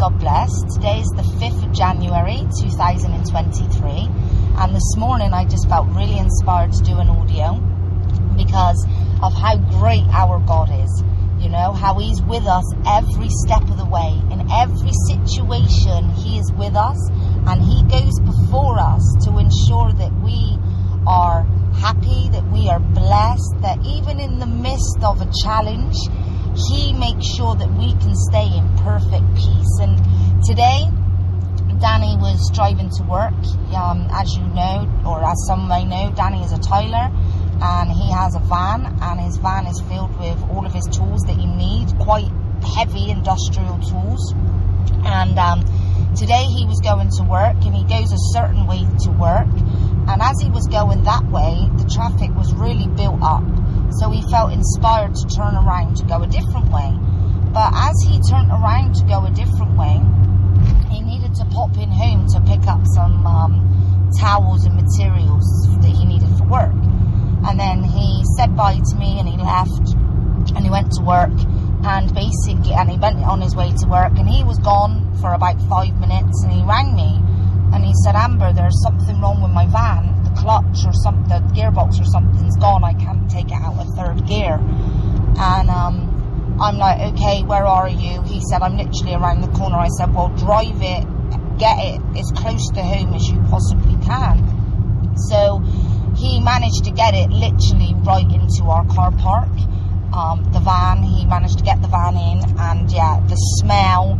God bless. Today is the 5th of January 2023, and this morning I just felt really inspired to do an audio because of how great our God is. You know, how He's with us every step of the way. In every situation, He is with us, and He goes before us to ensure that we are happy, that we are blessed, that even in the midst of a challenge, He makes sure that we can stay in perfect peace. And today, Danny was driving to work. As you know, or as some may know, Danny is a tiler, and he has a van, and his van is filled with all of his tools that he needs, quite heavy industrial tools. And today he was going to work, and he goes a certain way to work, and as he was going that way, the traffic was really built up. So he felt inspired to turn around to go a different way. But as he turned around to go a different way, he needed to pop in home to pick up some towels and materials that he needed for work. And then he said bye to me, and he left, and he went to work, and he went on his way to work, and he was gone for about 5 minutes, and he rang me, and he said, Amber, there's something wrong with my van. Clutch or something, the gearbox or something's gone. I can't take it out of third gear. And I'm like, okay, where are you? He said, I'm literally around the corner. I said, well, drive it, get it as close to home as you possibly can. So he managed to get it literally right into our car park. The van, he managed to get the van in, and yeah, the smell,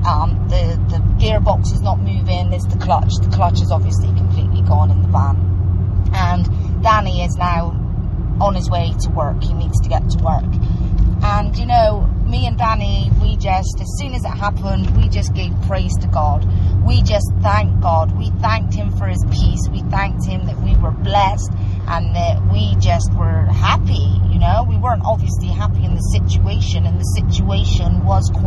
the gearbox is not moving. There's the clutch. The clutch is obviously completely gone in the van. And Danny is now on his way to work. He needs to get to work. And, you know, me and Danny, we just, as soon as it happened, we just gave praise to God. We just thanked God. We thanked Him for His peace. We thanked Him that we were blessed and that we just were happy, you know. We weren't obviously happy in the situation, and the situation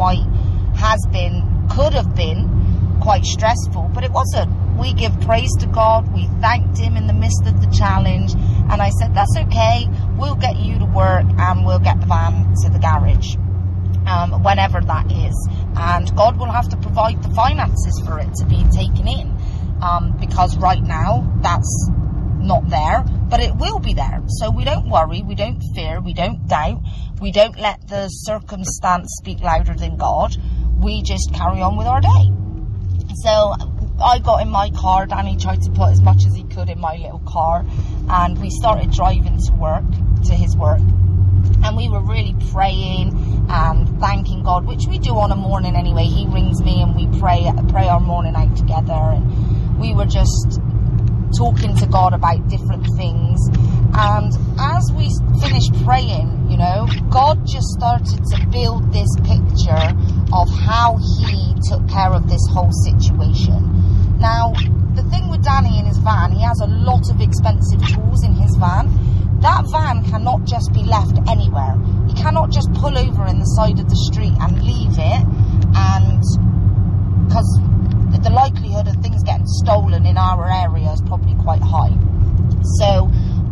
could have been quite stressful, but it wasn't. We give praise to God. We thanked Him in the midst of the challenge. And I said, that's okay. We'll get you to work, and we'll get the van to the garage, whenever that is. And God will have to provide the finances for it to be taken in, because right now that's not there, but it will be there. So we don't worry, we don't fear, we don't doubt, we don't let the circumstance speak louder than God. We just carry on with our day. So I got in my car. Danny tried to put as much as he could in my little car, and we started driving to his work, and we were really praying and thanking God, which we do on a morning anyway. He rings me, and we pray our morning out together, and we were just talking to God about different things. And as we finished praying, you know, God just started to build this picture of how He took care of this whole situation. Now, the thing with Danny in his van, he has a lot of expensive tools in his van. That van cannot just be left anywhere. He cannot just pull over in the side of the street and leave it, and because the likelihood of things getting stolen in our area is probably quite high. So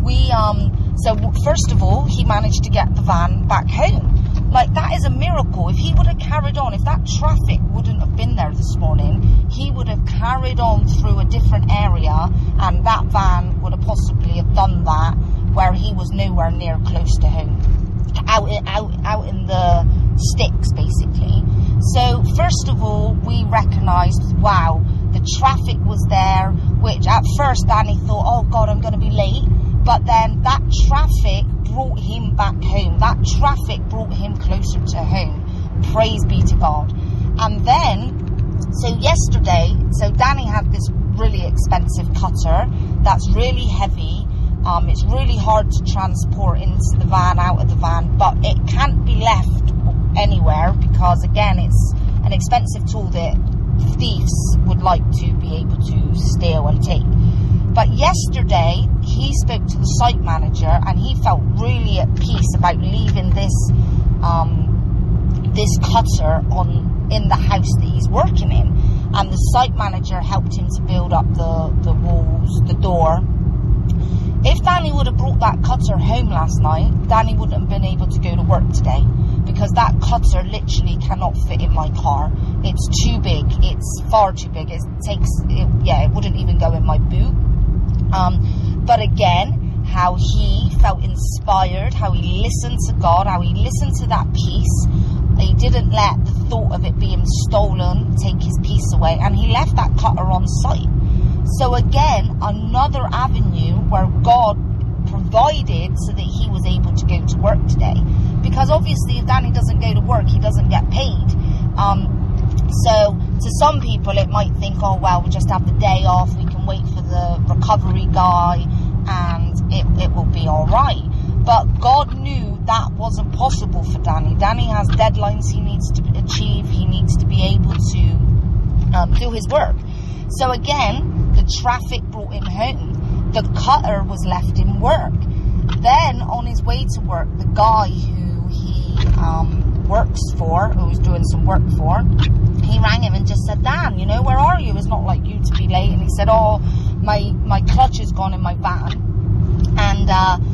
first of all, he managed to get the van back home. Like, that is a miracle. If he would have carried on, if that traffic wouldn't have been there this morning, he would have carried on through a different area, and that van would have possibly have done that where he was nowhere near close to home, out in the sticks, basically. So first of all, we recognised, wow, the traffic was there, which at first Danny thought, oh God, I'm going to be late. But then that traffic brought him back home. That traffic brought him closer to home. Praise be to God. And then, so yesterday, Danny had this really expensive cutter that's really heavy. It's really hard to transport into the van, out of the van, but it can't be left anywhere because, again, it's an expensive tool that thieves would like to be able to steal and take. But yesterday, he spoke to the site manager, and he felt really at peace about leaving this cutter in the house that he's working in. And the site manager helped him to build up the walls, the door. If Danny would have brought that cutter home last night, Danny wouldn't have been able to go to work today, because that cutter literally cannot fit in my car. It's too big. It's far too big. It wouldn't even go in my boot. But again, how he felt inspired, how he listened to God, how he listened to that peace. He didn't let the thought of it being stolen take his peace away, and he left that cutter on site. So again, another avenue where God provided so that he was able to go to work today. Because obviously if Danny doesn't go to work, he doesn't get paid. So to some people it might think, oh well, we just have the day off, we can wait for the recovery guy and it will be alright. But God knew that wasn't possible for Danny. Danny has deadlines he needs to achieve. He needs to be able to do his work. So again, the traffic brought him home. The cutter was left in work. Then on his way to work, the guy who he works for, who was doing some work for, he rang him and just said, Dan, where are you? It's not like you to be late. And he said, oh, my clutch is gone in my van. And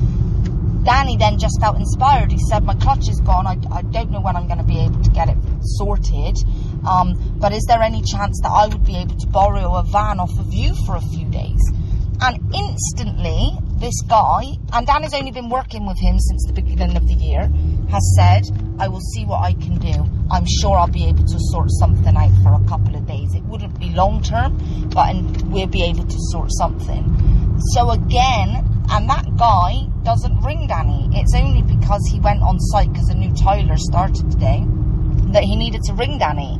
Danny then just felt inspired. He said, my clutch is gone. I don't know when I'm going to be able to get it sorted. But is there any chance that I would be able to borrow a van off of you for a few days? And instantly, this guy, and Danny's only been working with him since the beginning of the year, has said, I will see what I can do. I'm sure I'll be able to sort something out for a couple of days. It wouldn't be long term, but we'll be able to sort something. So again, and that guy doesn't ring Danny. It's only because he went on site because a new tiler started today that he needed to ring Danny.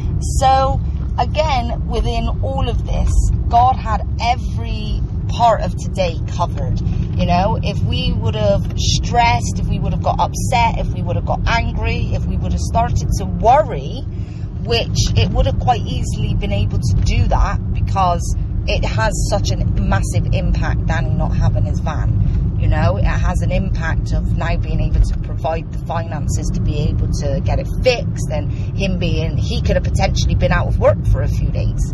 So again, within all of this, God had every part of today covered. If we would have stressed, if we would have got upset, if we would have got angry, if we would have started to worry, which it would have quite easily been able to do that, because it has such a massive impact, Danny not having his van. It has an impact of now being able to provide the finances to be able to get it fixed, and he could have potentially been out of work for a few days.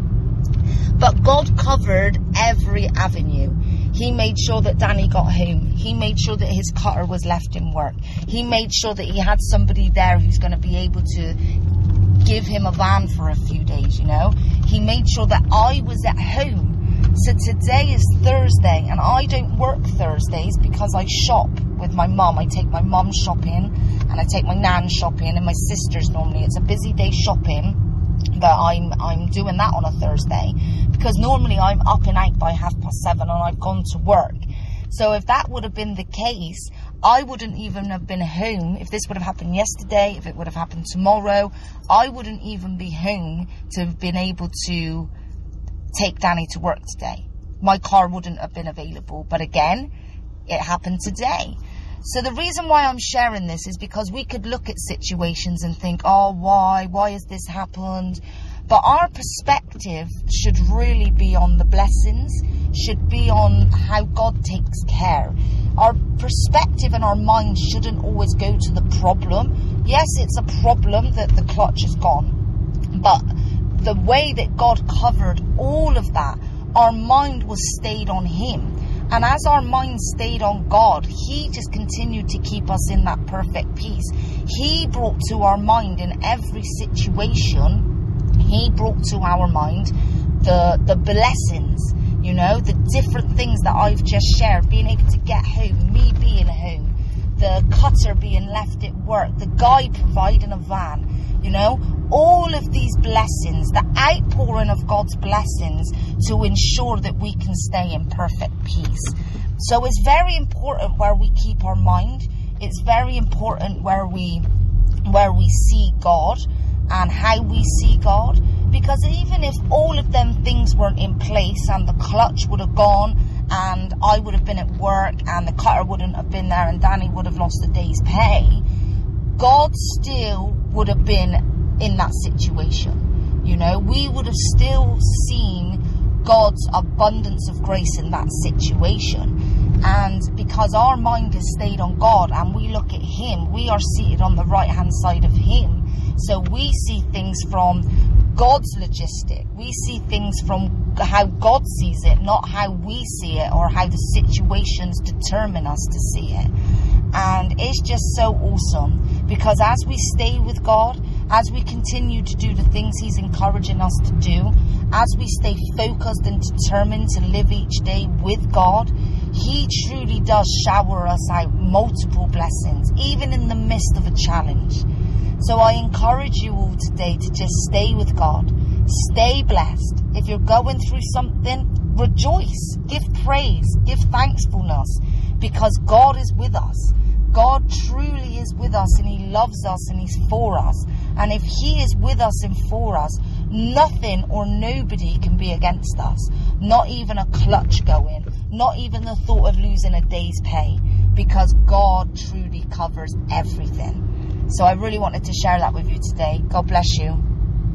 But God covered every avenue. He made sure that Danny got home. He made sure that his cutter was left in work. He made sure that he had somebody there who's going to be able to give him a van for a few days, He made sure that I was at home. So today is Thursday, and I don't work Thursdays because I shop with my mum. I take my mum shopping, and I take my nan shopping, and my sisters normally. It's a busy day shopping, but I'm doing that on a Thursday, because normally I'm up and out by 7:30 and I've gone to work. So if that would have been the case, I wouldn't even have been home. If this would have happened yesterday, if it would have happened tomorrow, I wouldn't even be home to have been able to take Danny to work today. My car wouldn't have been available. But again, it happened today. So the reason why I'm sharing this is because we could look at situations and think, oh, why has this happened? But our perspective should really be on the blessings, should be on how God takes care. Our perspective and our mind shouldn't always go to the problem. Yes, it's a problem that the clutch is gone, but the way that God covered all of that, our mind was stayed on Him. And as our mind stayed on God, He just continued to keep us in that perfect peace. He brought to our mind in every situation, He brought to our mind the blessings, the different things that I've just shared, being able to get home, me being home, the cutter being left at work, the guy providing a van, all of these blessings, the outpouring of God's blessings to ensure that we can stay in perfect peace. So it's very important where we keep our mind. It's very important where we see God and how we see God. Because even if all of them things weren't in place and the clutch would have gone and I would have been at work and the cutter wouldn't have been there and Danny would have lost a day's pay, God still would have been in that situation. We would have still seen God's abundance of grace in that situation. And because our mind is stayed on God and we look at Him, we are seated on the right hand side of Him. So we see things from God's logistic. We see things from how God sees it, not how we see it or how the situations determine us to see it. And it's just so awesome, because as we stay with God, as we continue to do the things He's encouraging us to do, as we stay focused and determined to live each day with God, He truly does shower us out multiple blessings, even in the midst of a challenge. So I encourage you all today to just stay with God. Stay blessed. If you're going through something, rejoice. Give praise. Give thankfulness. Because God is with us. God truly is with us, and He loves us, and He's for us. And if He is with us and for us, nothing or nobody can be against us. Not even a clutch going. Not even the thought of losing a day's pay. Because God truly covers everything. So I really wanted to share that with you today. God bless you.